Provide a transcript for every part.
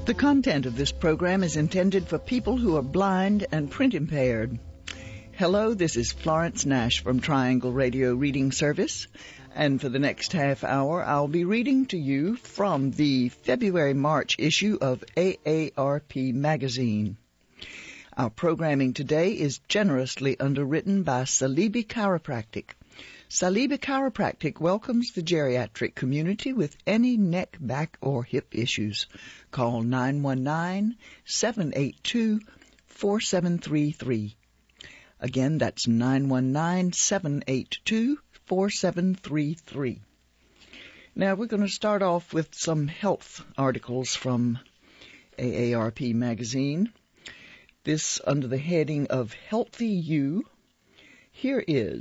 The content of this program is intended for people who are blind and print impaired. Hello, this is Florence Nash from Triangle Radio Reading Service, and for the next half hour I'll be reading to you from the February-March issue of AARP Magazine. Our programming today is generously underwritten by Salibi Chiropractic. Salibi Chiropractic welcomes the geriatric community with any neck, back, or hip issues. Call 919-782-4733. Again, that's 919-782-4733. Now, we're going to start off with some health articles from AARP Magazine. This under the heading of Healthy You. Here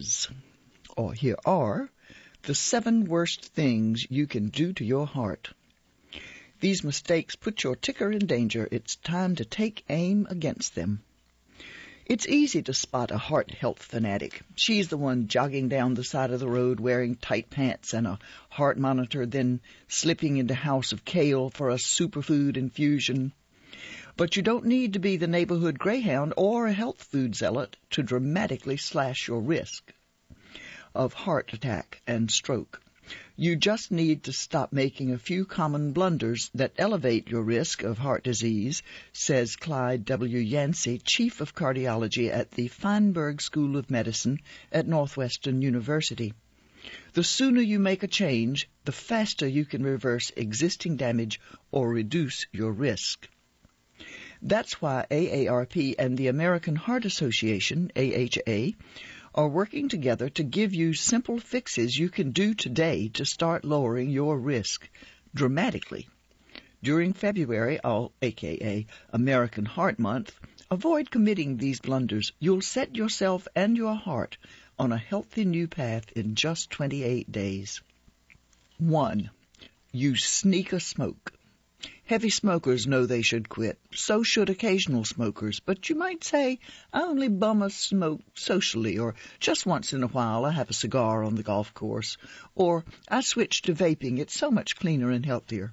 are the 7 worst things you can do to your heart. These mistakes put your ticker in danger. It's time to take aim against them. It's easy to spot a heart health fanatic. She's the one jogging down the side of the road wearing tight pants and a heart monitor, then slipping into House of Kale for a superfood infusion. But you don't need to be the neighborhood greyhound or a health food zealot to dramatically slash your risk of heart attack and stroke. You just need to stop making a few common blunders that elevate your risk of heart disease, says Clyde W. Yancey, Chief of Cardiology at the Feinberg School of Medicine at Northwestern University. The sooner you make a change, the faster you can reverse existing damage or reduce your risk. That's why AARP and the American Heart Association, AHA, are working together to give you simple fixes you can do today to start lowering your risk dramatically. During February, aka American Heart Month, avoid committing these blunders. You'll set yourself and your heart on a healthy new path in just 28 days. 1. You sneak a smoke. Heavy smokers know they should quit. So should occasional smokers. But you might say, I only bum a smoke socially, or just once in a while I have a cigar on the golf course, or I switch to vaping. It's so much cleaner and healthier.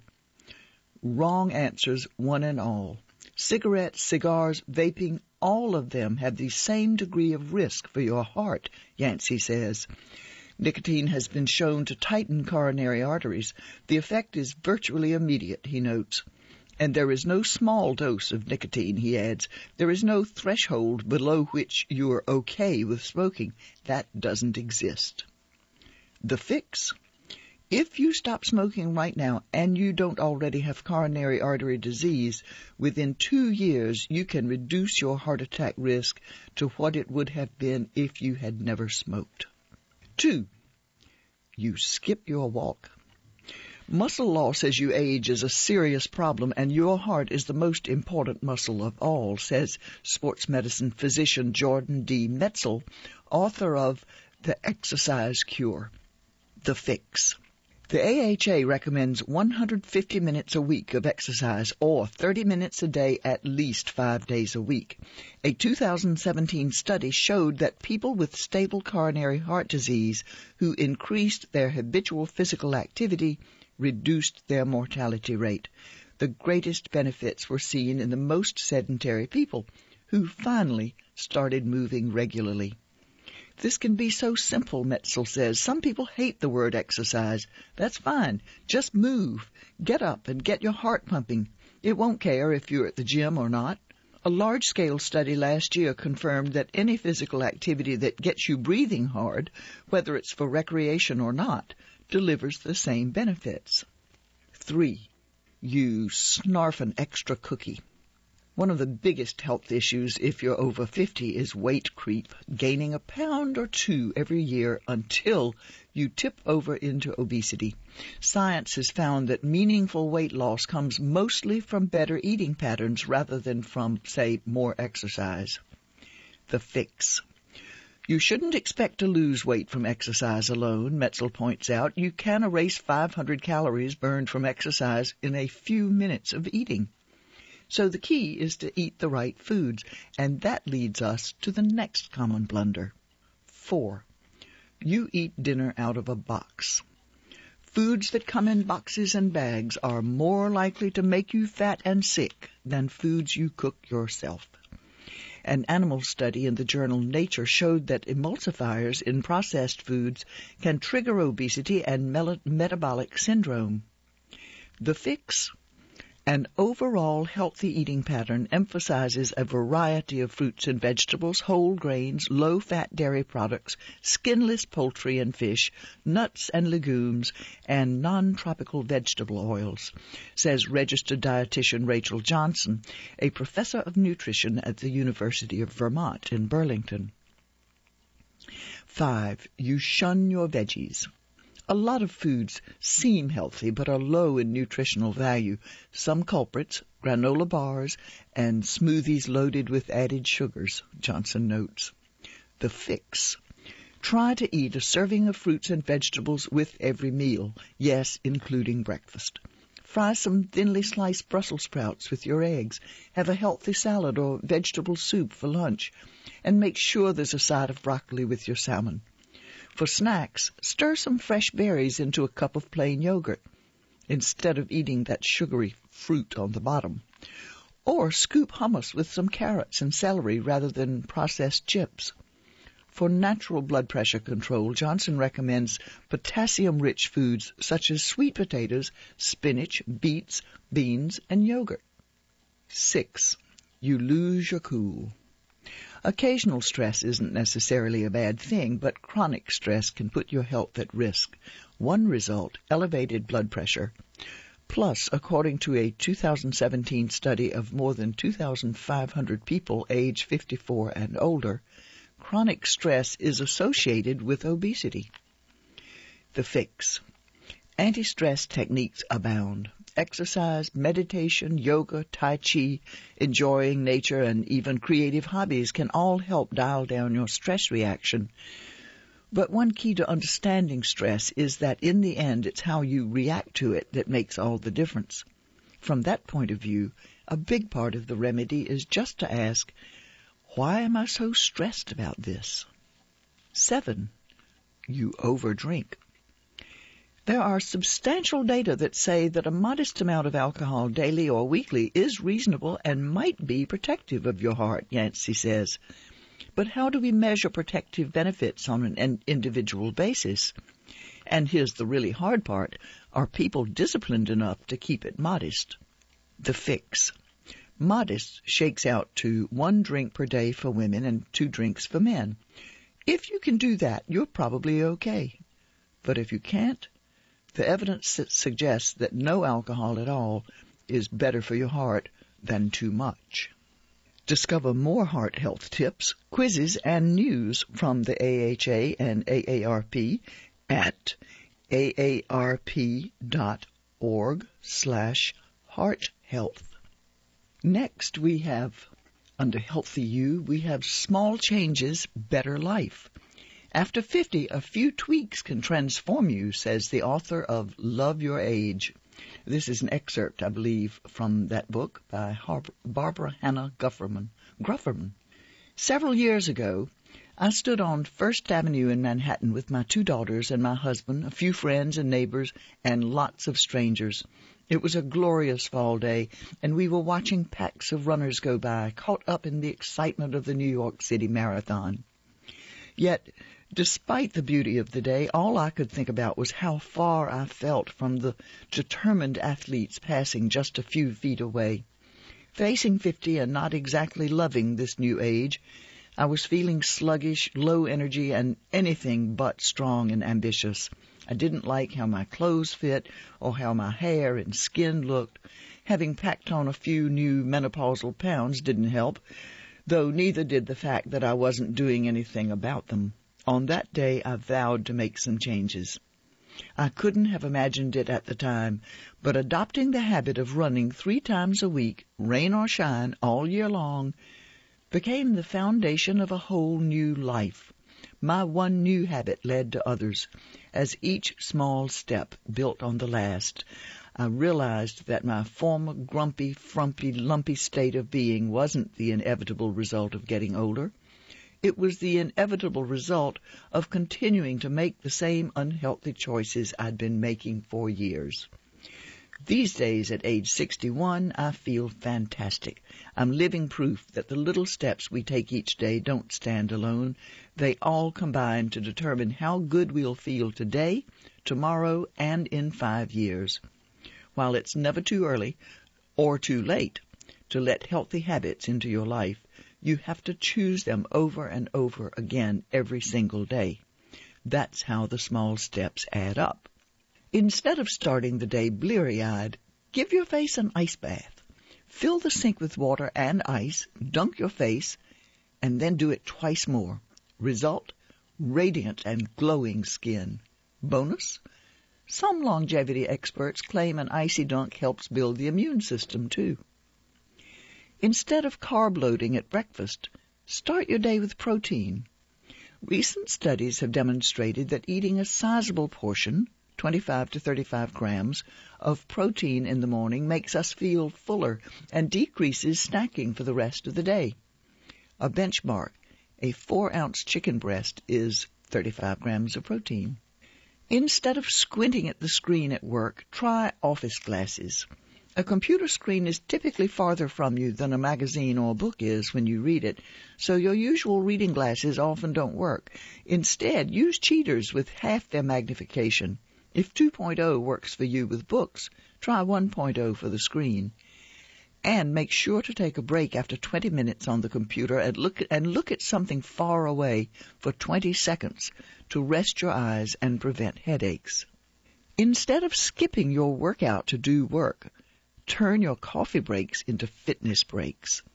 Wrong answers, one and all. Cigarettes, cigars, vaping, all of them have the same degree of risk for your heart, Yancey says. Nicotine has been shown to tighten coronary arteries. The effect is virtually immediate, he notes. And there is no small dose of nicotine, he adds. There is no threshold below which you are okay with smoking. That doesn't exist. The fix? If you stop smoking right now and you don't already have coronary artery disease, within 2 years you can reduce your heart attack risk to what it would have been if you had never smoked. 2. You skip your walk. Muscle loss as you age is a serious problem, and your heart is the most important muscle of all, says sports medicine physician Jordan D. Metzl, author of The Exercise Cure. The fix. The AHA recommends 150 minutes a week of exercise, or 30 minutes a day at least 5 days a week. A 2017 study showed that people with stable coronary heart disease who increased their habitual physical activity reduced their mortality rate. The greatest benefits were seen in the most sedentary people, who finally started moving regularly. This can be so simple, Metzl says. Some people hate the word exercise. That's fine. Just move. Get up and get your heart pumping. It won't care if you're at the gym or not. A large-scale study last year confirmed that any physical activity that gets you breathing hard, whether it's for recreation or not, delivers the same benefits. 3. You snarf an extra cookie. One of the biggest health issues if you're over 50 is weight creep, gaining a pound or 2 every year until you tip over into obesity. Science has found that meaningful weight loss comes mostly from better eating patterns rather than from, say, more exercise. The fix. You shouldn't expect to lose weight from exercise alone, Metzl points out. You can erase 500 calories burned from exercise in a few minutes of eating. So the key is to eat the right foods, and that leads us to the next common blunder. 4. You eat dinner out of a box. Foods that come in boxes and bags are more likely to make you fat and sick than foods you cook yourself. An animal study in the journal Nature showed that emulsifiers in processed foods can trigger obesity and metabolic syndrome. The fix? An overall healthy eating pattern emphasizes a variety of fruits and vegetables, whole grains, low-fat dairy products, skinless poultry and fish, nuts and legumes, and non-tropical vegetable oils, says registered dietitian Rachel Johnson, a professor of nutrition at the University of Vermont in Burlington. 5. You shun your veggies. A lot of foods seem healthy but are low in nutritional value. Some culprits, granola bars, and smoothies loaded with added sugars, Johnson notes. The fix. Try to eat a serving of fruits and vegetables with every meal, yes, including breakfast. Fry some thinly sliced Brussels sprouts with your eggs. Have a healthy salad or vegetable soup for lunch. And make sure there's a side of broccoli with your salmon. For snacks, stir some fresh berries into a cup of plain yogurt, instead of eating that sugary fruit on the bottom. Or scoop hummus with some carrots and celery rather than processed chips. For natural blood pressure control, Johnson recommends potassium-rich foods such as sweet potatoes, spinach, beets, beans, and yogurt. 6. You lose your cool. Occasional stress isn't necessarily a bad thing, but chronic stress can put your health at risk. One result, elevated blood pressure. Plus, according to a 2017 study of more than 2,500 people aged 54 and older, chronic stress is associated with obesity. The fix. Anti-stress techniques abound. Exercise, meditation, yoga, tai chi, enjoying nature, and even creative hobbies can all help dial down your stress reaction. But one key to understanding stress is that in the end it's how you react to it that makes all the difference. From that point of view, a big part of the remedy is just to ask, why am I so stressed about this? 7. You overdrink. There are substantial data that say that a modest amount of alcohol daily or weekly is reasonable and might be protective of your heart, Yancey says. But how do we measure protective benefits on an individual basis? And here's the really hard part. Are people disciplined enough to keep it modest? The fix. Modest shakes out to 1 drink per day for women and 2 drinks for men. If you can do that, you're probably okay. But if you can't, the evidence suggests that no alcohol at all is better for your heart than too much. Discover more heart health tips, quizzes, and news from the AHA and AARP at aarp.org/hearthealth. Next we have, under Healthy You, we have Small Changes, Better Life. After 50, a few tweaks can transform you, says the author of Love Your Age. This is an excerpt, I believe, from that book by Barbara Hannah Grufferman. Several years ago, I stood on First Avenue in Manhattan with my 2 daughters and my husband, a few friends and neighbors, and lots of strangers. It was a glorious fall day, and we were watching packs of runners go by, caught up in the excitement of the New York City Marathon. Yet, despite the beauty of the day, all I could think about was how far I felt from the determined athletes passing just a few feet away. Facing 50 and not exactly loving this new age, I was feeling sluggish, low energy, and anything but strong and ambitious. I didn't like how my clothes fit or how my hair and skin looked. Having packed on a few new menopausal pounds didn't help, though neither did the fact that I wasn't doing anything about them. On that day, I vowed to make some changes. I couldn't have imagined it at the time, but adopting the habit of running 3 times a week, rain or shine, all year long, became the foundation of a whole new life. My one new habit led to others. As each small step built on the last, I realized that my former grumpy, frumpy, lumpy state of being wasn't the inevitable result of getting older. It was the inevitable result of continuing to make the same unhealthy choices I'd been making for years. These days, at age 61, I feel fantastic. I'm living proof that the little steps we take each day don't stand alone. They all combine to determine how good we'll feel today, tomorrow, and in 5 years. While it's never too early or too late to let healthy habits into your life, you have to choose them over and over again every single day. That's how the small steps add up. Instead of starting the day bleary-eyed, give your face an ice bath. Fill the sink with water and ice, dunk your face, and then do it twice more. Result, radiant and glowing skin. Bonus, some longevity experts claim an icy dunk helps build the immune system too. Instead of carb loading at breakfast, start your day with protein. Recent studies have demonstrated that eating a sizable portion, 25 to 35 grams, of protein in the morning makes us feel fuller and decreases snacking for the rest of the day. A benchmark, a 4-ounce chicken breast is 35 grams of protein. Instead of squinting at the screen at work, try office glasses. A computer screen is typically farther from you than a magazine or book is when you read it, so your usual reading glasses often don't work. Instead, use cheaters with half their magnification. If 2.0 works for you with books, try 1.0 for the screen. And make sure to take a break after 20 minutes on the computer and look at something far away for 20 seconds to rest your eyes and prevent headaches. Instead of skipping your workout to do work, turn your coffee breaks into fitness breaks.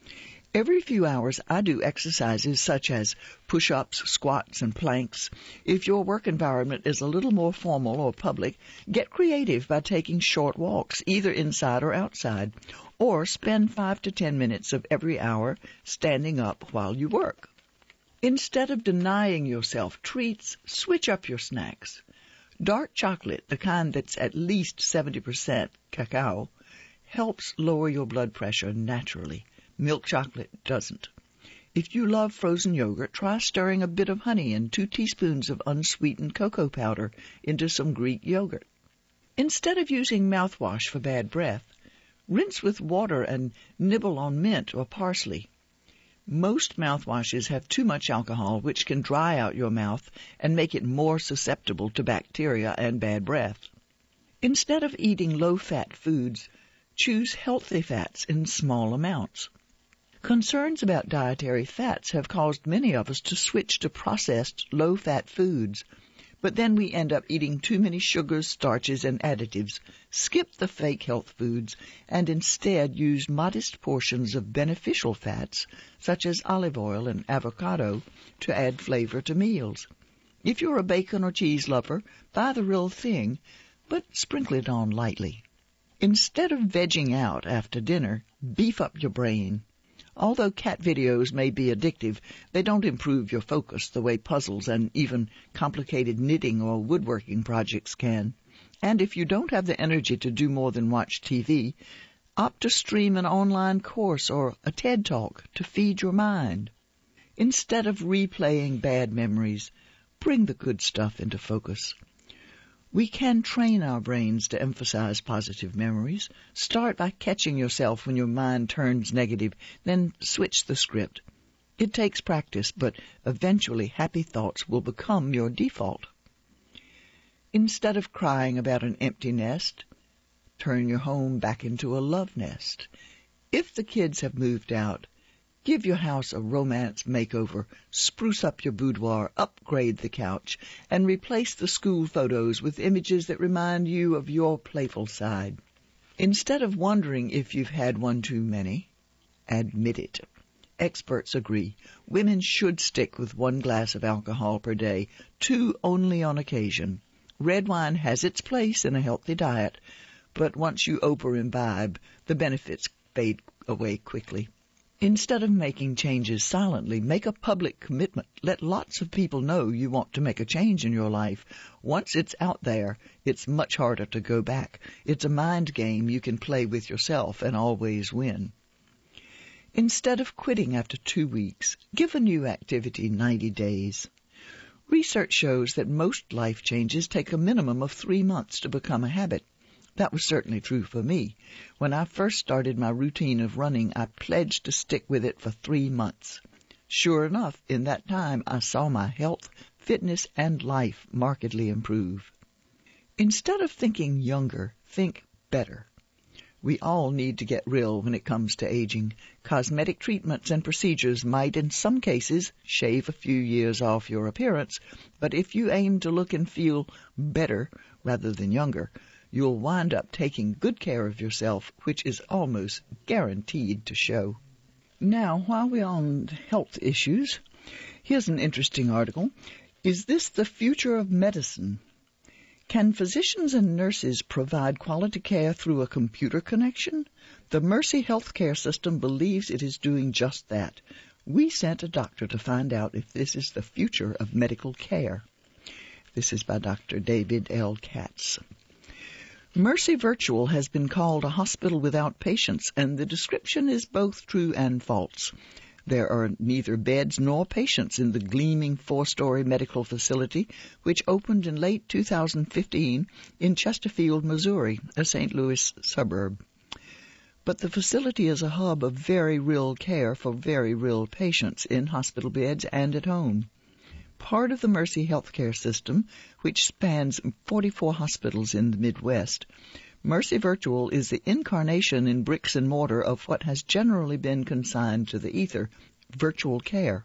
Every few hours, I do exercises such as push-ups, squats, and planks. If your work environment is a little more formal or public, get creative by taking short walks, either inside or outside, or spend 5 to 10 minutes of every hour standing up while you work. Instead of denying yourself treats, switch up your snacks. Dark chocolate, the kind that's at least 70% cacao, helps lower your blood pressure naturally. Milk chocolate doesn't. If you love frozen yogurt, try stirring a bit of honey and 2 teaspoons of unsweetened cocoa powder into some Greek yogurt. Instead of using mouthwash for bad breath, rinse with water and nibble on mint or parsley. Most mouthwashes have too much alcohol, which can dry out your mouth and make it more susceptible to bacteria and bad breath. Instead of eating low-fat foods, choose healthy fats in small amounts. Concerns about dietary fats have caused many of us to switch to processed, low-fat foods, but then we end up eating too many sugars, starches, and additives, skip the fake health foods, and instead use modest portions of beneficial fats, such as olive oil and avocado, to add flavor to meals. If you're a bacon or cheese lover, buy the real thing, but sprinkle it on lightly. Instead of vegging out after dinner, beef up your brain. Although cat videos may be addictive, they don't improve your focus the way puzzles and even complicated knitting or woodworking projects can. And if you don't have the energy to do more than watch TV, opt to stream an online course or a TED Talk to feed your mind. Instead of replaying bad memories, bring the good stuff into focus. We can train our brains to emphasize positive memories. Start by catching yourself when your mind turns negative, then switch the script. It takes practice, but eventually happy thoughts will become your default. Instead of crying about an empty nest, turn your home back into a love nest. If the kids have moved out, give your house a romance makeover, spruce up your boudoir, upgrade the couch, and replace the school photos with images that remind you of your playful side. Instead of wondering if you've had one too many, admit it. Experts agree. Women should stick with 1 glass of alcohol per day, 2 only on occasion. Red wine has its place in a healthy diet, but once you over-imbibe, the benefits fade away quickly. Instead of making changes silently, make a public commitment. Let lots of people know you want to make a change in your life. Once it's out there, it's much harder to go back. It's a mind game you can play with yourself and always win. Instead of quitting after 2 weeks, give a new activity 90 days. Research shows that most life changes take a minimum of 3 months to become a habit. That was certainly true for me. When I first started my routine of running, I pledged to stick with it for 3 months. Sure enough, in that time, I saw my health, fitness, and life markedly improve. Instead of thinking younger, think better. We all need to get real when it comes to aging. Cosmetic treatments and procedures might, in some cases, shave a few years off your appearance, but if you aim to look and feel better rather than younger, you'll wind up taking good care of yourself, which is almost guaranteed to show. Now, while we're on health issues, here's an interesting article. Is this the future of medicine? Can physicians and nurses provide quality care through a computer connection? The Mercy healthcare system believes it is doing just that. We sent a doctor to find out if this is the future of medical care. This is by Dr. David L. Katz. Mercy Virtual has been called a hospital without patients, and the description is both true and false. There are neither beds nor patients in the gleaming 4-story medical facility, which opened in late 2015 in Chesterfield, Missouri, a St. Louis suburb. But the facility is a hub of very real care for very real patients in hospital beds and at home. Part of the Mercy healthcare system, which spans 44 hospitals in the Midwest, Mercy Virtual is the incarnation in bricks and mortar of what has generally been consigned to the ether, virtual care.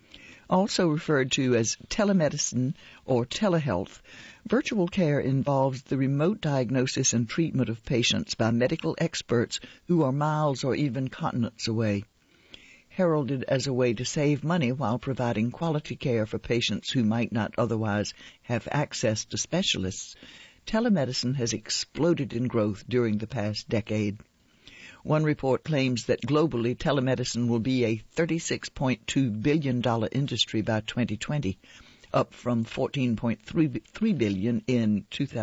Also referred to as telemedicine or telehealth, virtual care involves the remote diagnosis and treatment of patients by medical experts who are miles or even continents away. Heralded as a way to save money while providing quality care for patients who might not otherwise have access to specialists, telemedicine has exploded in growth during the past decade. One report claims that globally telemedicine will be a $36.2 billion industry by 2020, up from $14.3 billion in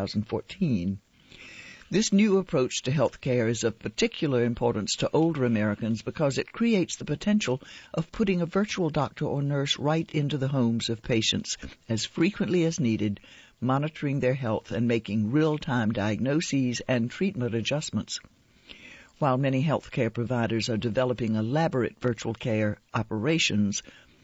2014. This new approach to health care is of particular importance to older Americans because it creates the potential of putting a virtual doctor or nurse right into the homes of patients as frequently as needed, monitoring their health and making real-time diagnoses and treatment adjustments. While many healthcare providers are developing elaborate virtual care operations,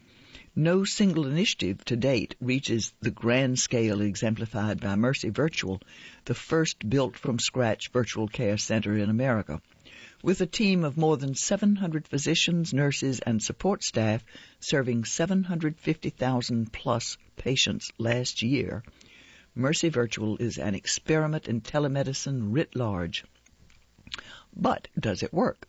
no single initiative to date reaches the grand scale exemplified by Mercy Virtual, the first built-from-scratch virtual care center in America. With a team of more than 700 physicians, nurses, and support staff serving 750,000-plus patients last year, Mercy Virtual is an experiment in telemedicine writ large. But does it work?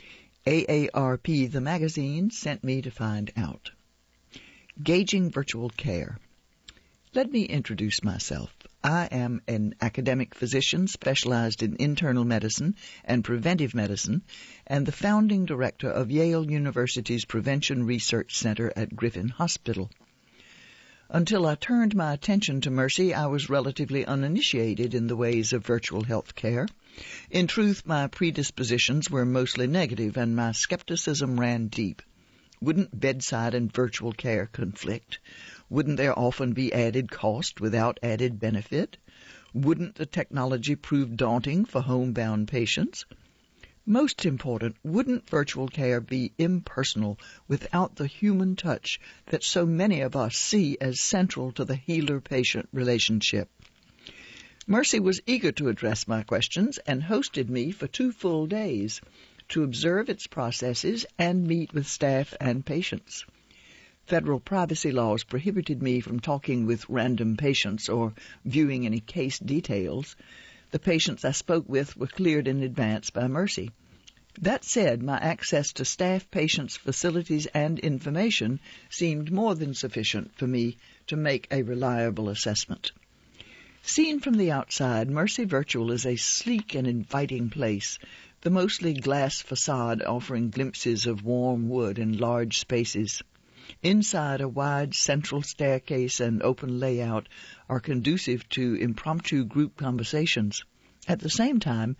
AARP, the magazine, sent me to find out. Gauging virtual care. Let me introduce myself. I am an academic physician specialized in internal medicine and preventive medicine and the founding director of Yale University's Prevention Research Center at Griffin Hospital. Until I turned my attention to Mercy, I was relatively uninitiated in the ways of virtual health care. In truth, my predispositions were mostly negative and my skepticism ran deep. Wouldn't bedside and virtual care conflict? Wouldn't there often be added cost without added benefit? Wouldn't the technology prove daunting for homebound patients? Most important, wouldn't virtual care be impersonal without the human touch that so many of us see as central to the healer-patient relationship? Mercy was eager to address my questions and hosted me for 2 full days to observe its processes and meet with staff and patients. Federal privacy laws prohibited me from talking with random patients or viewing any case details. The patients I spoke with were cleared in advance by Mercy. That said, my access to staff, patients, facilities, and information seemed more than sufficient for me to make a reliable assessment. Seen from the outside, Mercy Virtual is a sleek and inviting place, the mostly glass facade offering glimpses of warm wood and large spaces. Inside, a wide central staircase and open layout are conducive to impromptu group conversations. At the same time,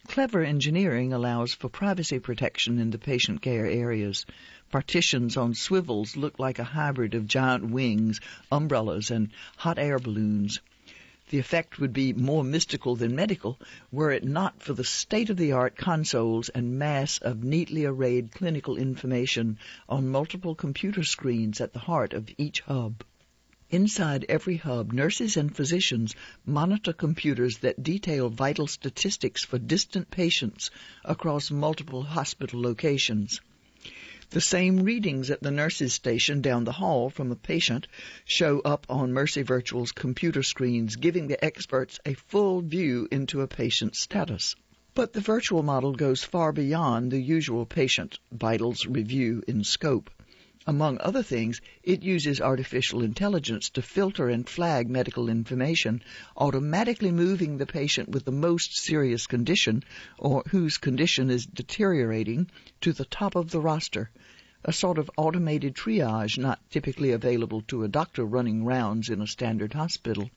Clever engineering allows for privacy protection in the patient care areas. Partitions on swivels look like a hybrid of giant wings, umbrellas, and hot air balloons. The effect would be more mystical than medical were it not for the state-of-the-art consoles and mass of neatly arrayed clinical information on multiple computer screens at the heart of each hub. Inside every hub, nurses and physicians monitor computers that detail vital statistics for distant patients across multiple hospital locations. The same readings at the nurse's station down the hall from a patient show up on Mercy Virtual's computer screens, giving the experts a full view into a patient's status. But the virtual model goes far beyond the usual patient vitals review in scope. Among other things, it uses artificial intelligence to filter and flag medical information, automatically moving the patient with the most serious condition or whose condition is deteriorating to the top of the roster, a sort of automated triage not typically available to a doctor running rounds in a standard hospital.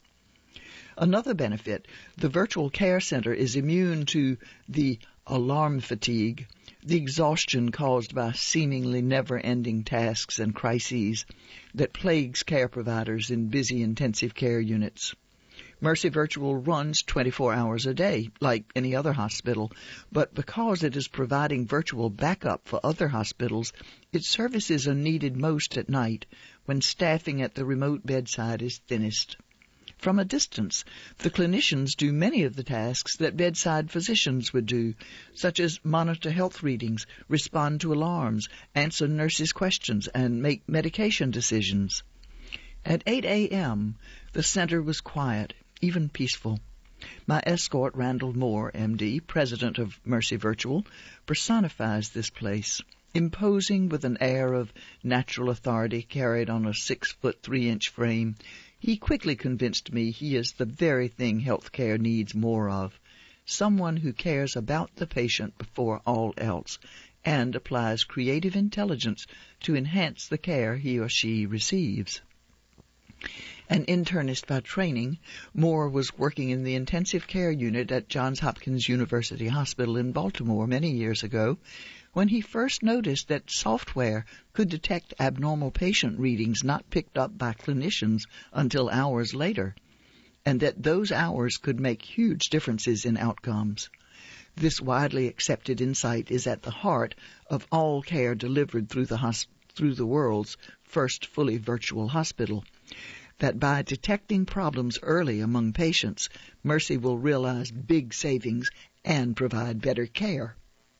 Another benefit, the virtual care center is immune to the alarm fatigue, the exhaustion caused by seemingly never-ending tasks and crises that plagues care providers in busy intensive care units. Mercy Virtual runs 24 hours a day, like any other hospital, but because it is providing virtual backup for other hospitals, its services are needed most at night, when staffing at the remote bedside is thinnest. From a distance, the clinicians do many of the tasks that bedside physicians would do, such as monitor health readings, respond to alarms, answer nurses' questions, and make medication decisions. At 8 a.m., the center was quiet, even peaceful. My escort, Randall Moore, M.D., president of Mercy Virtual, personifies this place, imposing with an air of natural authority carried on a 6-foot 3-inch frame. He quickly convinced me he is the very thing healthcare needs more of, someone who cares about the patient before all else and applies creative intelligence to enhance the care he or she receives. An internist by training, Moore was working in the intensive care unit at Johns Hopkins University Hospital in Baltimore many years ago, when he first noticed that software could detect abnormal patient readings not picked up by clinicians until hours later, and that those hours could make huge differences in outcomes. This widely accepted insight is at the heart of all care delivered through the world's first fully virtual hospital, that by detecting problems early among patients, Mercy will realize big savings and provide better care.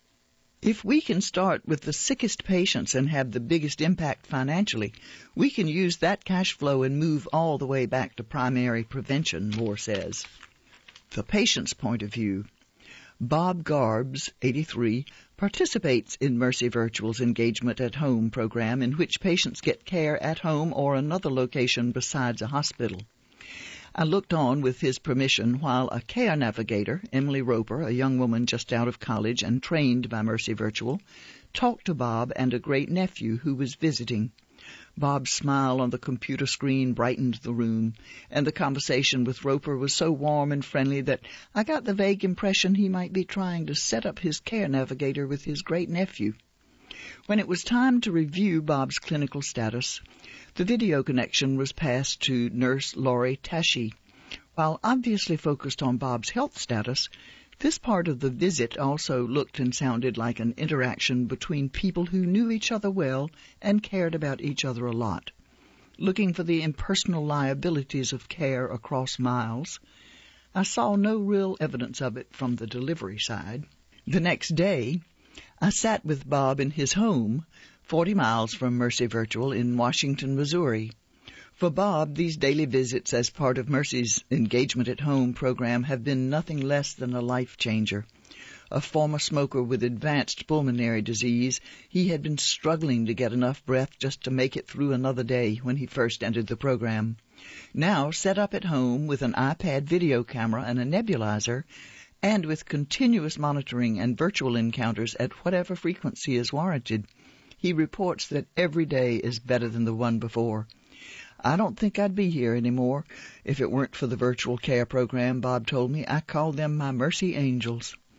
If we can start with the sickest patients and have the biggest impact financially, we can use that cash flow and move all the way back to primary prevention, Moore says. The patient's point of view. Bob Garbs, 83, participates in Mercy Virtual's Engagement at Home program, in which patients get care at home or another location besides a hospital. I looked on with his permission while a care navigator, Emily Roper, a young woman just out of college and trained by Mercy Virtual, talked to Bob and a great-nephew who was visiting. Bob's smile on the computer screen brightened the room, and the conversation with Roper was so warm and friendly that I got the vague impression he might be trying to set up his care navigator with his great-nephew. When it was time to review Bob's clinical status, the video connection was passed to Nurse Laurie Tashi. While obviously focused on Bob's health status, this part of the visit also looked and sounded like an interaction between people who knew each other well and cared about each other a lot. Looking for the impersonal liabilities of care across miles, I saw no real evidence of it from the delivery side. The next day, I sat with Bob in his home, 40 miles from Mercy Virtual in Washington, Missouri. For Bob, these daily visits as part of Mercy's Engagement at Home program have been nothing less than a life changer. A former smoker with advanced pulmonary disease, he had been struggling to get enough breath just to make it through another day when he first entered the program. Now, set up at home with an iPad video camera and a nebulizer, and with continuous monitoring and virtual encounters at whatever frequency is warranted, he reports that every day is better than the one before. I don't think I'd be here anymore if it weren't for the virtual care program, Bob told me. I call them my Mercy Angels.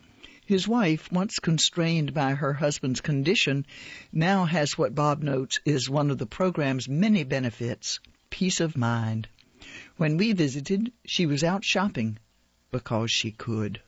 His wife, once constrained by her husband's condition, now has what Bob notes is one of the program's many benefits, peace of mind. When we visited, she was out shopping because she could.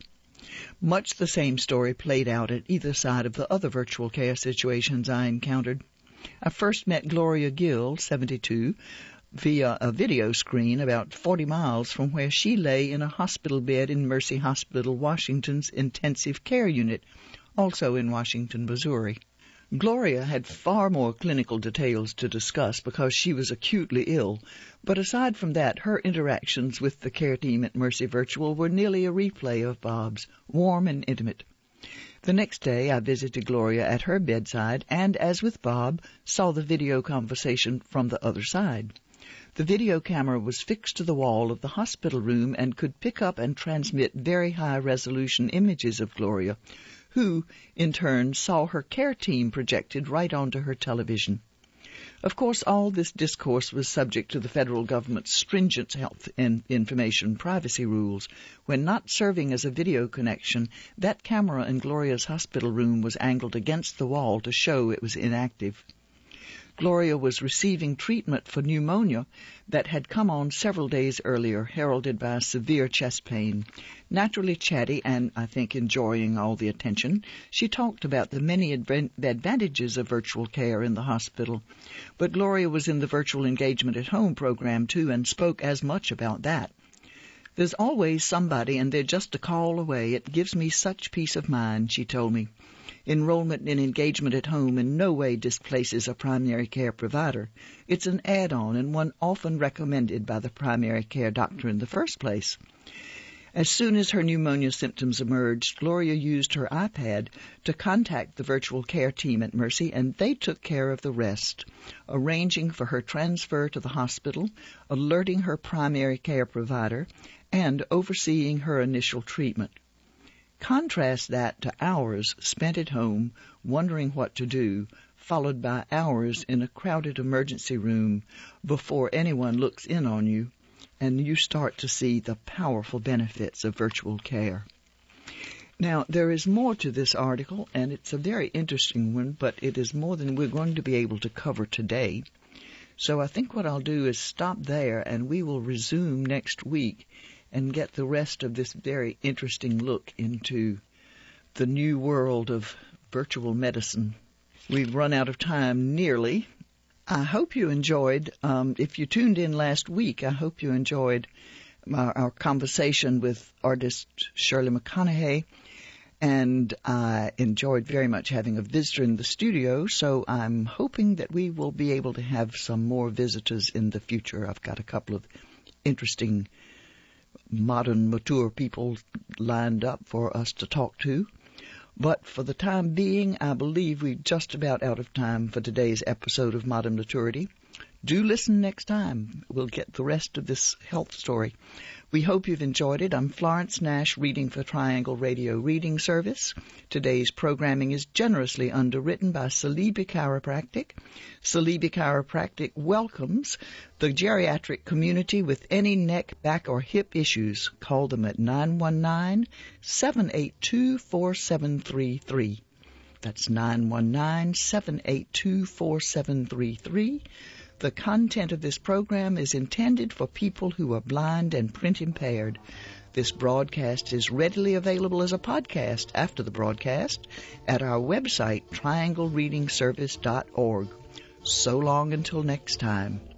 Much the same story played out at either side of the other virtual care situations I encountered. I first met Gloria Gill, 72, via a video screen about 40 miles from where she lay in a hospital bed in Mercy Hospital, Washington's intensive care unit, also in Washington, Missouri. Gloria had far more clinical details to discuss because she was acutely ill, but aside from that, her interactions with the care team at Mercy Virtual were nearly a replay of Bob's, warm and intimate. The next day I visited Gloria at her bedside and, as with Bob, saw the video conversation from the other side. The video camera was fixed to the wall of the hospital room and could pick up and transmit very high-resolution images of Gloria, who, in turn, saw her care team projected right onto her television. Of course, all this discourse was subject to the federal government's stringent health and information privacy rules. When not serving as a video connection, that camera in Gloria's hospital room was angled against the wall to show it was inactive. Gloria was receiving treatment for pneumonia that had come on several days earlier, heralded by severe chest pain. Naturally chatty and, I think, enjoying all the attention, she talked about the many advantages of virtual care in the hospital. But Gloria was in the Virtual Engagement at Home program, too, and spoke as much about that. There's always somebody, and they're just a call away. It gives me such peace of mind, she told me. Enrollment in Engagement at Home in no way displaces a primary care provider. It's an add-on and one often recommended by the primary care doctor in the first place. As soon as her pneumonia symptoms emerged, Gloria used her iPad to contact the virtual care team at Mercy, and they took care of the rest, arranging for her transfer to the hospital, alerting her primary care provider, and overseeing her initial treatment. Contrast that to hours spent at home wondering what to do, followed by hours in a crowded emergency room before anyone looks in on you, and you start to see the powerful benefits of virtual care. Now, there is more to this article, and it's a very interesting one, but it is more than we're going to be able to cover today. So I think what I'll do is stop there, and we will resume next week and get the rest of this very interesting look into the new world of virtual medicine. We've run out of time nearly. I hope you enjoyed, if you tuned in last week, I hope you enjoyed our conversation with artist Shirley McConaughey, and I enjoyed very much having a visitor in the studio, so I'm hoping that we will be able to have some more visitors in the future. I've got a couple of interesting modern, mature people lined up for us to talk to. But for the time being, I believe we're just about out of time for today's episode of Modern Maturity. Do listen next time. We'll get the rest of this health story. We hope you've enjoyed it. I'm Florence Nash, reading for Triangle Radio Reading Service. Today's programming is generously underwritten by Salibi Chiropractic. Salibi Chiropractic welcomes the geriatric community with any neck, back, or hip issues. Call them at 919-782-4733. That's 919-782-4733. The content of this program is intended for people who are blind and print impaired. This broadcast is readily available as a podcast after the broadcast at our website, trianglereadingservice.org. So long until next time.